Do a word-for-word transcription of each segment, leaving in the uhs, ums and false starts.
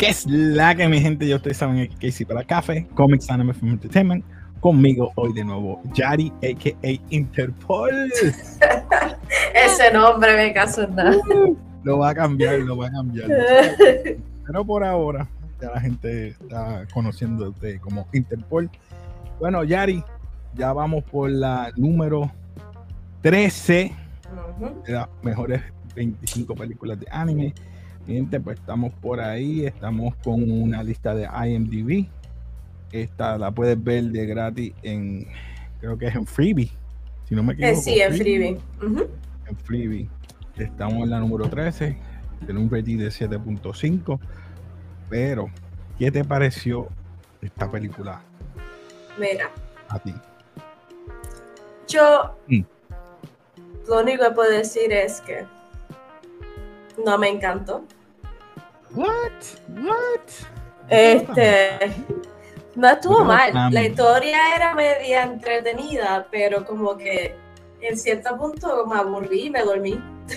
¿Qué es la que mi gente? Ya ustedes saben que Casey para Café, Comics Anime Film Entertainment. Conmigo hoy de nuevo, Yari, a k a. Interpol. Ese nombre me caso en nada. Uh, lo va a cambiar, lo va a cambiar. Pero por ahora, ya la gente está conociéndote como Interpol. Bueno, Yari, ya vamos por la número trece uh-huh. de las mejores veinticinco películas de anime. Gente, pues estamos por ahí, estamos con una lista de I M D B. Esta la puedes ver de gratis en, creo que es en Freebie, si no me equivoco. Eh, sí, en Freebie. Uh-huh. En Freebie. Estamos en la número trece, tiene un rating de siete punto cinco. Pero, ¿qué te pareció esta película? Mira. A ti. Yo, mm. lo único que puedo decir es que no me encantó. What? What? Este, no estuvo mal. La historia era media entretenida, pero como que en cierto punto me aburrí y me dormí.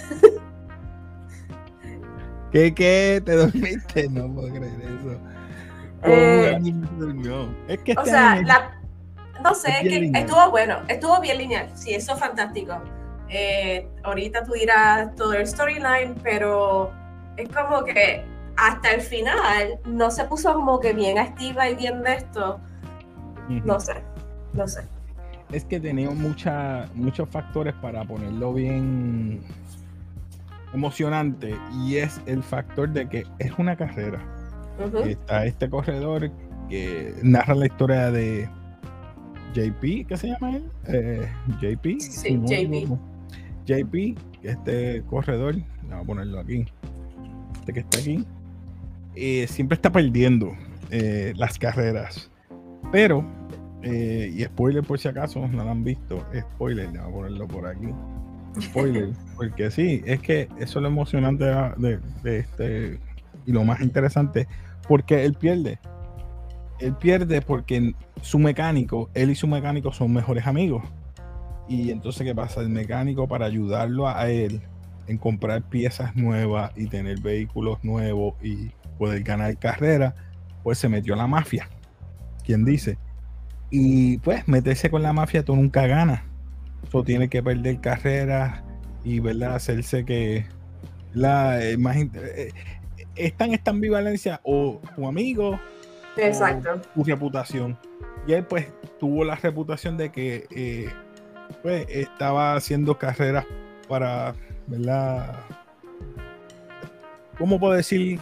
¿Qué, qué? ¿Te dormiste? No puedo creer eso. Eh, durmió. Es que o sea, la, no sé, es, es que lineal. Estuvo bueno, estuvo bien lineal. Sí, eso es fantástico. Eh, ahorita tú dirás todo el storyline, pero es como que hasta el final no se puso como que bien activa y bien de esto. Uh-huh. No sé, no sé. Es que tenía mucha, muchos factores para ponerlo bien emocionante, y es el factor de que es una carrera. Uh-huh. Está este corredor que narra la historia de J P, ¿qué se llama él? Eh, J P. Sí, no, J P. J P, este corredor, vamos a ponerlo aquí, este que está aquí, eh, siempre está perdiendo eh, las carreras, pero, eh, y spoiler por si acaso no lo han visto, spoiler, vamos a ponerlo por aquí, spoiler, porque sí, es que eso es lo emocionante de, de, de este, y lo más interesante, porque él pierde, él pierde porque su mecánico, él y su mecánico son mejores amigos. Y entonces, ¿qué pasa? El mecánico, para ayudarlo a él en comprar piezas nuevas y tener vehículos nuevos y poder ganar carreras, pues se metió a la mafia. ¿Quién dice? Y pues meterse con la mafia tú nunca ganas. Tú tienes que perder carreras y, ¿verdad?, hacerse que la eh, más eh, está en esta ambivalencia o tu amigo. Exacto. O tu reputación. Y él pues tuvo la reputación de que eh, pues estaba haciendo carreras para, ¿verdad? ¿Cómo puedo decir?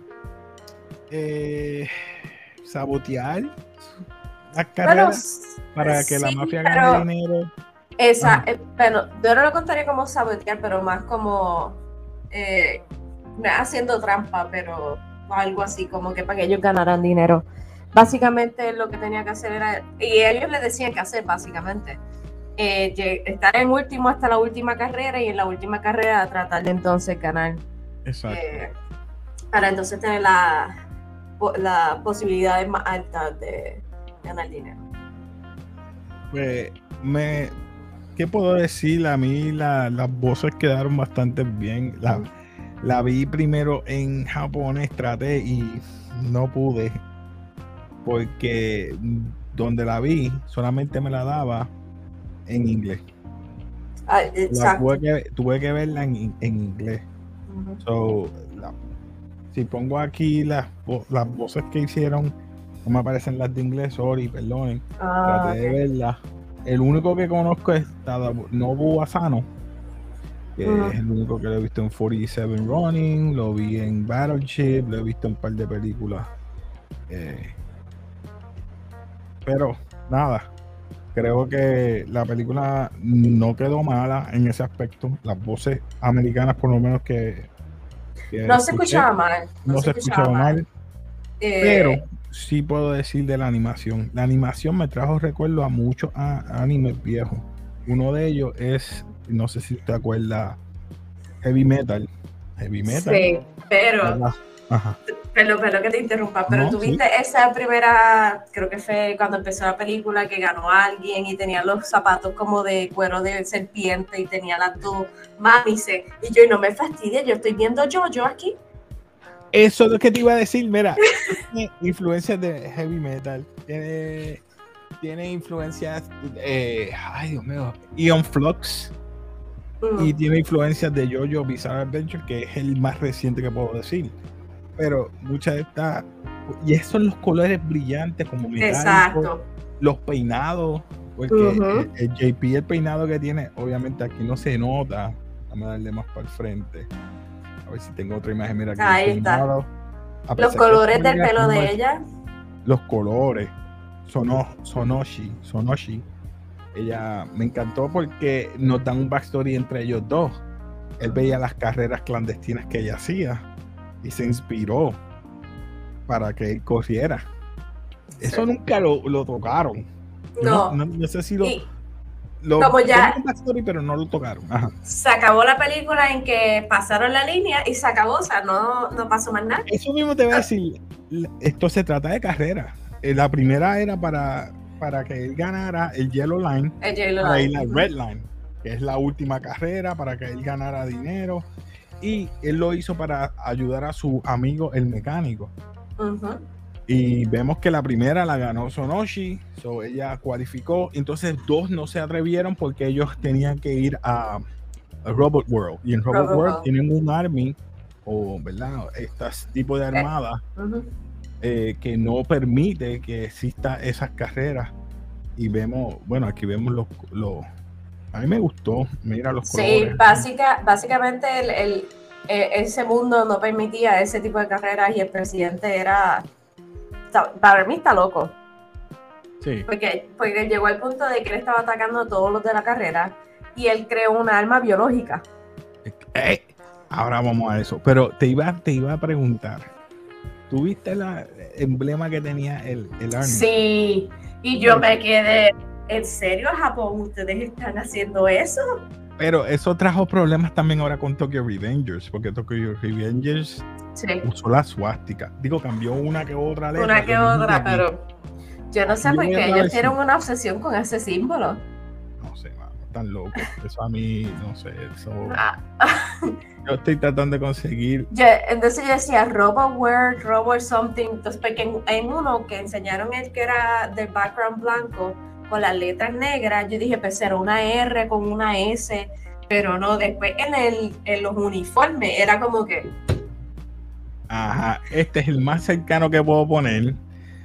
Eh, sabotear las carreras bueno, para que sí, la mafia pero, gane dinero. Esa, eh, bueno, yo no lo contaría como sabotear, pero más como eh, haciendo trampa, pero algo así, como que para que ellos ganaran dinero. Básicamente lo que tenía que hacer era, y ellos le decían que hacer básicamente, eh, estar en último hasta la última carrera, y en la última carrera tratar de entonces ganar. Exacto. Eh, para entonces tener la, la posibilidades más altas de ganar dinero. Pues, me, ¿qué puedo decir? A mí la, las voces quedaron bastante bien. La, mm. la vi primero en japonés, traté y no pude, porque donde la vi solamente me la daba en inglés. Ah, la tuve, que, tuve que verla en, en inglés. Uh-huh. So, la, si pongo aquí las, las voces que hicieron, no me aparecen las de inglés, sorry, perdonen. Ah, traté okay. de verla. El único que conozco es Nobu Asano, que uh-huh. es el único que lo he visto en cuarenta y siete Running, lo vi en Battleship, lo he visto en un par de películas. Eh, pero nada, creo que la película no quedó mala en ese aspecto. Las voces americanas, por lo menos que, que no escuché, se escuchaba mal, no, no se, se escuchaba, escuchaba mal, mal. Eh... pero sí puedo decir de la animación. La animación me trajo recuerdo a muchos a, animes viejos. Uno de ellos es, no sé si te acuerdas, Heavy Metal. Heavy Metal. Sí, pero Ajá. Perdón, perdón que te interrumpa, pero no, tuviste sí. esa primera, creo que fue cuando empezó la película, que ganó a alguien y tenía los zapatos como de cuero de serpiente y tenía las dos mamises. Y yo, y no me fastidia, yo estoy viendo yo, yo aquí. Eso es lo que te iba a decir, mira, tiene influencias de heavy metal, tiene, tiene influencias, eh, ay Dios mío, Ion Flux, mm. y tiene influencias de JoJo Bizarre Adventure, que es el más reciente que puedo decir, pero muchas de estas, y esos son los colores brillantes como metálicos, los peinados, porque uh-huh. el, el J P, el peinado que tiene, obviamente aquí no se nota, vamos a darle más para el frente. A ver si tengo otra imagen. Mira aquí. Ahí está. Los colores del pelo de ella. Los colores. Sono, Sonoshi. Sonoshi. Ella me encantó porque nos dan un backstory entre ellos dos. Él veía las carreras clandestinas que ella hacía y se inspiró para que él corriera. Eso sí. Nunca lo, lo tocaron. No. No, no, no sé si lo. Y... Lo, como ya backstory, pero no lo tocaron. Ajá. Se acabó la película en que pasaron la línea y se acabó, o sea, no, no pasó más nada. Eso mismo te voy a decir, esto se trata de carrera. La primera era para, para que él ganara el Yellow Line, el Yellow para Line. ir al Red Line, que es la última carrera para que él ganara dinero, y él lo hizo para ayudar a su amigo el mecánico. Uh-huh. Y vemos que la primera la ganó Sonoshi, so ella cualificó. Entonces dos no se atrevieron porque ellos tenían que ir a, a Robot World. Y en Robot, Robot World, World tienen un army, o verdad, este tipo de armada uh-huh. eh, que no permite que exista esas carreras. Y vemos, bueno, aquí vemos los, los a mí me gustó, mira los colores. Sí, básica, básicamente el, el, eh, ese mundo no permitía ese tipo de carreras y el presidente era... Para mí está loco. Sí. Porque, porque llegó al punto de que él estaba atacando a todos los de la carrera y él creó una arma biológica. Eh, ahora vamos a eso. Pero te iba, te iba a preguntar. ¿Tú viste el emblema que tenía el, el Army? Sí. Y yo me quedé. ¿En serio, Japón? ¿Ustedes están haciendo eso? Pero eso trajo problemas también ahora con Tokyo Revengers, porque Tokyo Revengers sí. usó la suástica. Digo, cambió una que otra letra. Una que otra, pero yo no sé yo por qué ellos tienen una obsesión con ese símbolo. No sé, mano, están locos. Eso a mí, no sé, eso... Ah. Yo estoy tratando de conseguir... Yo, entonces yo decía Robot Word, Robot Something, entonces porque en, en uno que enseñaron el que era de background blanco, con las letras negras, yo dije, pues era una R con una S, pero no, después en, el, en los uniformes era como que... Ajá, este es el más cercano que puedo poner.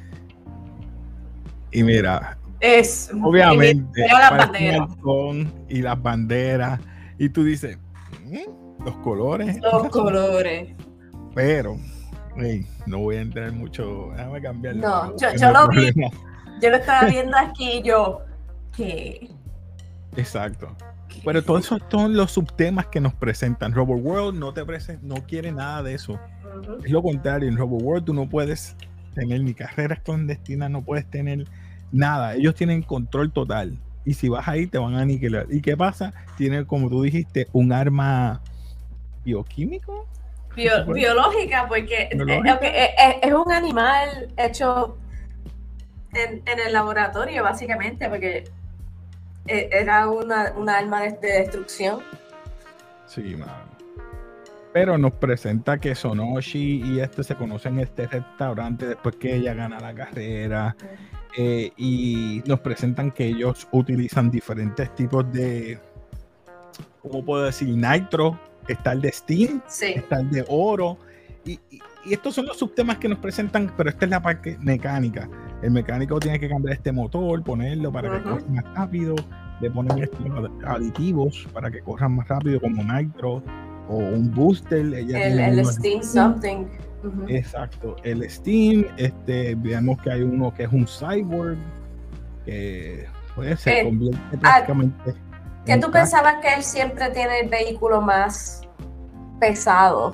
Y mira, es obviamente, y las banderas. Y las banderas, y tú dices, ¿Mm? los colores. Los colores. Pero, hey, no voy a entrar mucho, déjame cambiarlo. No, yo, yo lo vi. Yo lo estaba viendo aquí y yo, ¿qué? Exacto. Pero todos esos son los subtemas que nos presentan. Robot World no te presenta, no quiere nada de eso. Uh-huh. Es lo contrario, en Robot World tú no puedes tener ni carreras clandestinas, no puedes tener nada. Ellos tienen control total. Y si vas ahí te van a aniquilar. ¿Y qué pasa? Tienen, como tú dijiste, un arma bioquímico. Bio, biológica, porque ¿Biológica? Es, es, es un animal hecho... En, en el laboratorio, básicamente, porque era una, una arma de, de destrucción. Sí, man. Pero nos presenta que Sonoshi y este se conocen en este restaurante después que ella gana la carrera. Uh-huh. eh, y nos presentan que ellos utilizan diferentes tipos de, ¿cómo puedo decir? Nitro. Está el de Steam, sí. Está el de oro. Y, y, y estos son los subtemas que nos presentan, pero esta es la parte mecánica. El mecánico tiene que cambiar este motor, ponerlo para uh-huh. que corra más rápido, le ponen estos aditivos para que corran más rápido, como Nitro o un booster. Ella el el Steam something. Uh-huh. Exacto, el Steam. Este, vemos que hay uno que es un cyborg, que pues, se eh, convierte prácticamente. ¿Qué tú pensabas que él siempre tiene el vehículo más pesado?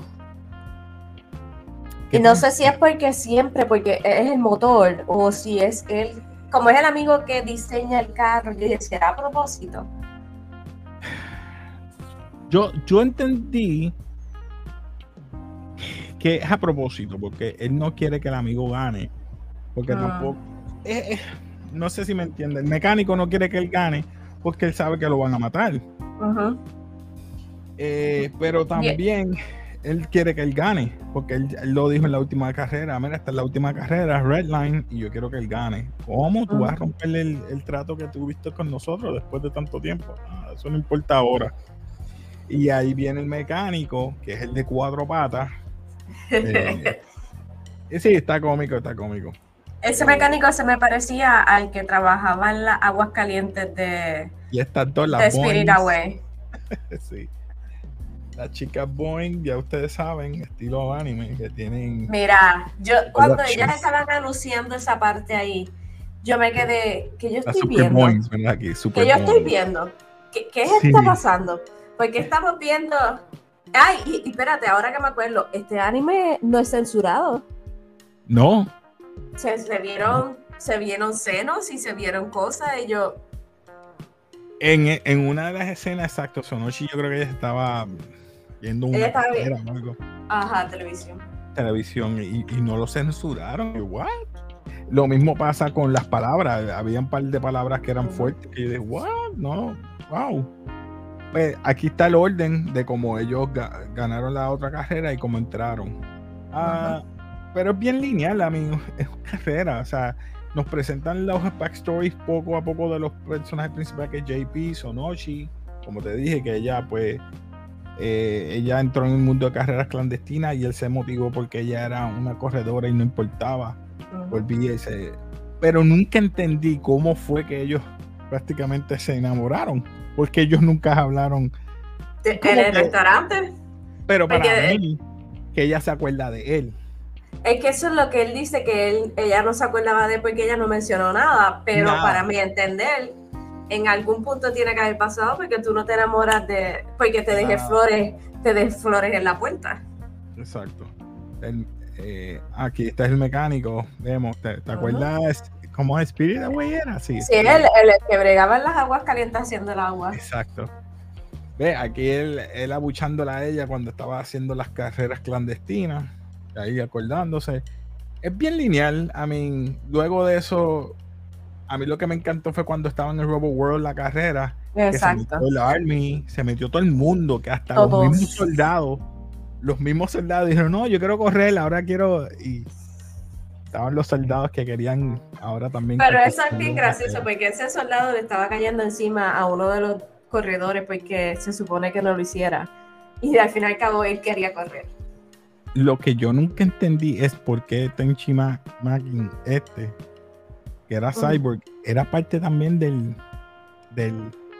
Y no sé si es porque siempre, porque es el motor, o si es él, como es el amigo que diseña el carro, yo dije, ¿será a propósito? Yo, yo entendí que es a propósito, porque él no quiere que el amigo gane, porque ah. tampoco, eh, eh, no sé si me entiende, el mecánico no quiere que él gane, porque él sabe que lo van a matar. Uh-huh. Eh, pero también... él quiere que él gane, porque él, él lo dijo en la última carrera, mira, esta es la última carrera, Red Line, y yo quiero que él gane. ¿Cómo tú vas a romperle el, el trato que tuviste con nosotros después de tanto tiempo? Ah, eso no importa ahora. Y ahí viene el mecánico, que es el de cuatro patas. Eh, y sí, está cómico, está cómico. Ese mecánico se me parecía al que trabajaba en las aguas calientes de, y estas dos, las de Spirit Away. Sí. Las chicas Boeing, ya ustedes saben, estilo anime, que tienen... Mira, yo cuando ellas estaban anunciando esa parte ahí, yo me quedé, que yo estoy viendo, Boings, aquí, que yo estoy viendo, ¿qué, qué sí. está pasando? Porque estamos viendo, ay, y, y espérate, ahora que me acuerdo, este anime no es censurado. No. Se, se vieron, no. se vieron senos y se vieron cosas y yo... En, en una de las escenas, exacto, Sonoshi, yo creo que ella estaba viendo una carrera o algo. Ajá, televisión. Televisión, y, y no lo censuraron. ¿What? Lo mismo pasa con las palabras. Había un par de palabras que eran uh-huh. fuertes. Y yo dije, ¿what? No, wow. Pues aquí está el orden de cómo ellos ga- ganaron la otra carrera y cómo entraron. Uh, uh-huh. Pero es bien lineal, amigo. Es una carrera, o sea. Nos presentan los backstories poco a poco de los personajes principales, que es J P, Sonoshi, como te dije, que ella pues eh, ella entró en el mundo de carreras clandestinas y él se motivó porque ella era una corredora y no importaba, uh-huh. volví ese, pero nunca entendí cómo fue que ellos prácticamente se enamoraron, porque ellos nunca hablaron en el que, restaurante, pero para porque... mí que ella se acuerda de él. Es que eso es lo que él dice, que él, ella no se acordaba de él porque ella no mencionó nada, pero nada. Para mi entender, en algún punto tiene que haber pasado porque tú no te enamoras de, porque te dejes ah. flores, te dejes flores en la puerta. Exacto. El, eh, aquí está el mecánico, vemos, ¿te, te uh-huh. acuerdas cómo es Spirit Away era? Sí, sí él, él que bregaba en las aguas calientes haciendo el agua. Exacto. Ve, aquí él, él abuchándola a ella cuando estaba haciendo las carreras clandestinas. Ahí acordándose. Es bien lineal. I mean, luego de eso, a mí lo que me encantó fue cuando estaba en el Robo World la carrera. Exacto. Que se metió el Army, se metió todo el mundo, que hasta Todos. los mismos soldados, los mismos soldados dijeron, no, yo quiero correr, ahora quiero. Y estaban los soldados que querían ahora también. Pero eso es bien gracioso, porque ese soldado le estaba cayendo encima a uno de los corredores porque se supone que no lo hiciera. Y al fin y al cabo él quería correr. Lo que yo nunca entendí es por qué Tenchi Magin, este, que era uh-huh. Cyborg, era parte también del del,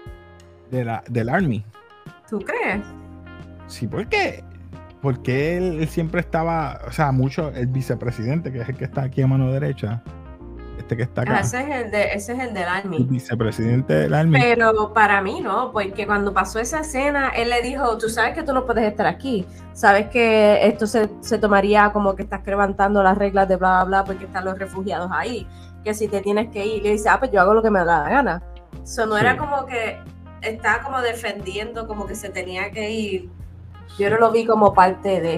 de la, del Army. ¿Tú crees? Sí, porque porque él, él siempre estaba, o sea, mucho, el vicepresidente, que es el que está aquí a mano derecha, este que está acá. Ah, ese es el de, ese es el del Army. El vicepresidente del Army. Pero para mí no, porque cuando pasó esa escena, él le dijo, tú sabes que tú no puedes estar aquí, sabes que esto se, se tomaría como que estás levantando las reglas de bla, bla, bla, porque están los refugiados ahí, que si te tienes que ir, le dice, ah, pues yo hago lo que me da la gana. Eso no sí. Era como que estaba como defendiendo, como que se tenía que ir. Yo no lo vi como parte de...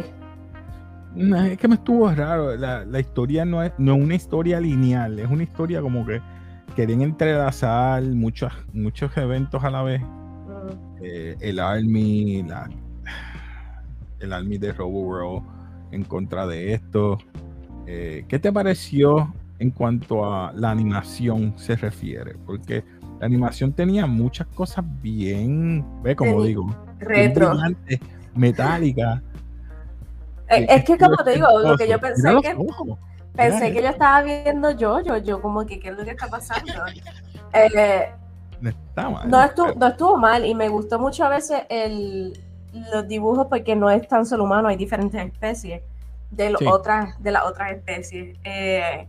No, es que me estuvo raro. La, la historia no es, no es una historia lineal, es una historia como que querían entrelazar muchos, muchos eventos a la vez. Uh-huh. Eh, el Army, la, el Army de Robo World en contra de esto. Eh, ¿Qué te pareció en cuanto a la animación se refiere? Porque la animación tenía muchas cosas bien, ve como sí, digo, retro, metálica. Es, es que como te digo, lo que yo pensé que ojos. pensé que yo estaba viendo yo, yo, yo como que qué es lo que está pasando. eh, no, está mal, no, estuvo, no estuvo mal y me gustó mucho a veces el, los dibujos porque no es tan solo humano, hay diferentes especies de, lo, sí. otras, de las otras especies. Eh,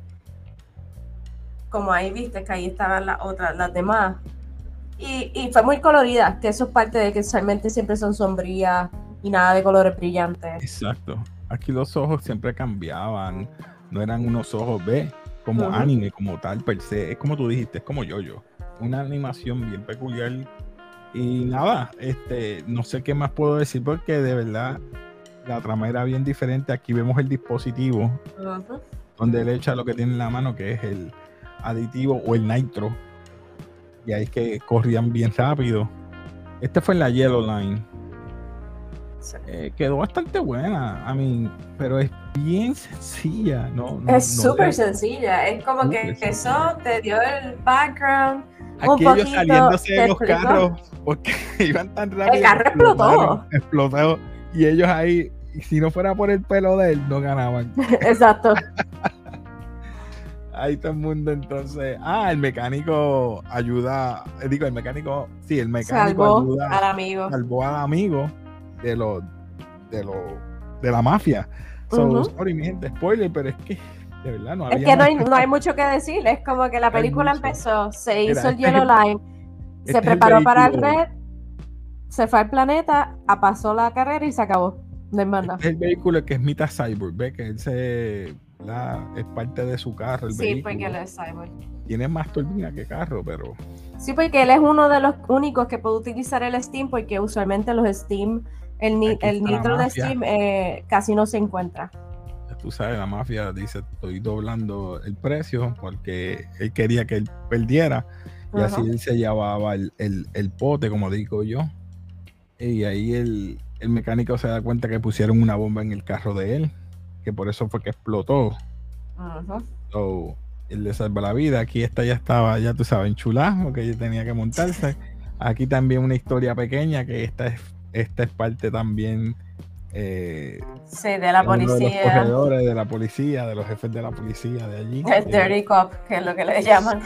como ahí viste que ahí estaban las otras, las demás. Y, y fue muy colorida, que eso es parte de que usualmente siempre son sombrías y nada de colores brillantes. Exacto. Aquí los ojos siempre cambiaban, no eran unos ojos, ve, como uh-huh. anime, como tal, per se. Es como tú dijiste, es como yo-yo. Una animación bien peculiar. Y nada, este, no sé qué más puedo decir porque de verdad la trama era bien diferente. Aquí vemos el dispositivo uh-huh. donde él echa lo que tiene en la mano, que es el aditivo o el nitro. Y ahí es que corrían bien rápido. Este fue en la Yellow Line. Sí. Eh, quedó bastante buena, I mean, pero es bien sencilla, ¿no? no Es no súper de- sencilla, es como que súper eso sencilla. te dio el background, un Aquellos poquito, saliéndose te de los explicó. carros porque iban tan El rápido que carro explotaron, explotó. explotó, y ellos ahí, y si no fuera por el pelo de él, no ganaban. Exacto. Ahí todo el mundo entonces, ah, el mecánico ayuda, eh, digo, el mecánico, sí, el mecánico Salvó ayuda, al amigo. salvó al amigo de los, de los, de la mafia. So, Ujú. sorry, mi gente, spoiler, pero es que, de verdad, no Es había que no más. hay, no hay mucho que decir, es como que la Hay película mucho. empezó, se Mira, hizo el este es Yellow el- Line, este se es el preparó para el vehículo- Red, se fue al planeta, pasó la carrera y se acabó. No hay más nada. Este es el vehículo que es mitad cyborg, ve que él se, la, es parte de su carro, el Sí, vehículo. porque él es cyborg. Tiene más turbina que carro, pero Sí, porque él es uno de los únicos que puede utilizar el Steam, porque usualmente los Steam, el, ni- Aquí el está la nitro de mafia. Steam eh, casi no se encuentra. tú sabes, la mafia dice, estoy doblando el precio porque él quería que él perdiera y así Ajá. él se llevaba el, el, el pote, como digo yo. Y ahí el, el mecánico se da cuenta que pusieron una bomba en el carro de él, que por eso fue que explotó. Ajá. So, él le salva la vida. Aquí esta ya estaba, ya tú sabes, enchulada, porque ella tenía que montarse. Aquí también una historia pequeña, que esta es, esta es parte también eh, Sí, de la de uno de los policía. corredores, de la policía, de los jefes de la policía de allí. El Dirty Cop, que es lo que le llaman.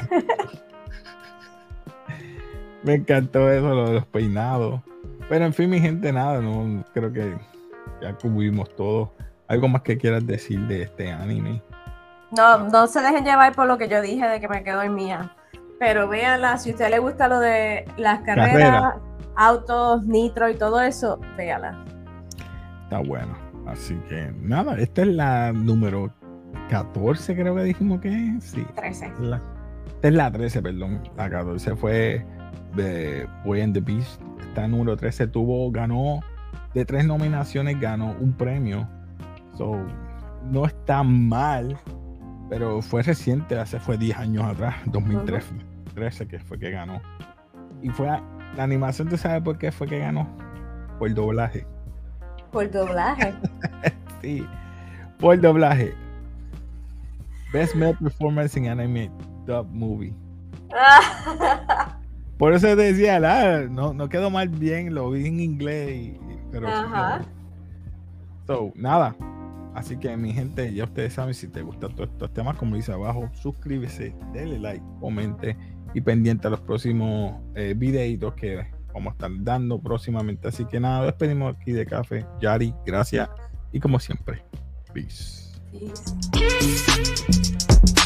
Me encantó eso, lo de los peinados. Pero en fin, mi gente, nada, no creo que ya cubrimos todo. ¿Algo más que quieras decir de este anime? No, no se dejen llevar por lo que yo dije de que me quedo en mía. Pero véanla, si a usted le gusta lo de las carreras, Carrera. autos, nitro y todo eso, véala. Está bueno. Así que nada, esta es la número catorce, creo que dijimos que es. Sí. trece. La, esta es la trece, perdón. La catorce fue de Boy and the Beast. Esta número trece tuvo, ganó de tres nominaciones, ganó un premio. So, no está mal, pero fue reciente, hace fue diez años atrás, dos mil trece, que fue que ganó. Y fue a, la animación, ¿tú sabes por qué fue que ganó? Por doblaje. Por doblaje. Sí, por doblaje. Best Male Performance in Anime Dub Movie. Por eso te decía, la, no, no quedó mal bien, lo vi en inglés, y, pero Ajá. so, nada. Así que mi gente, ya ustedes saben, si te gustan todos estos temas, como dice abajo, suscríbese, denle like, comente y pendiente a los próximos eh, videitos que vamos a estar dando próximamente. Así que nada, despedimos aquí de Café Yari, gracias y como siempre, peace. Peace.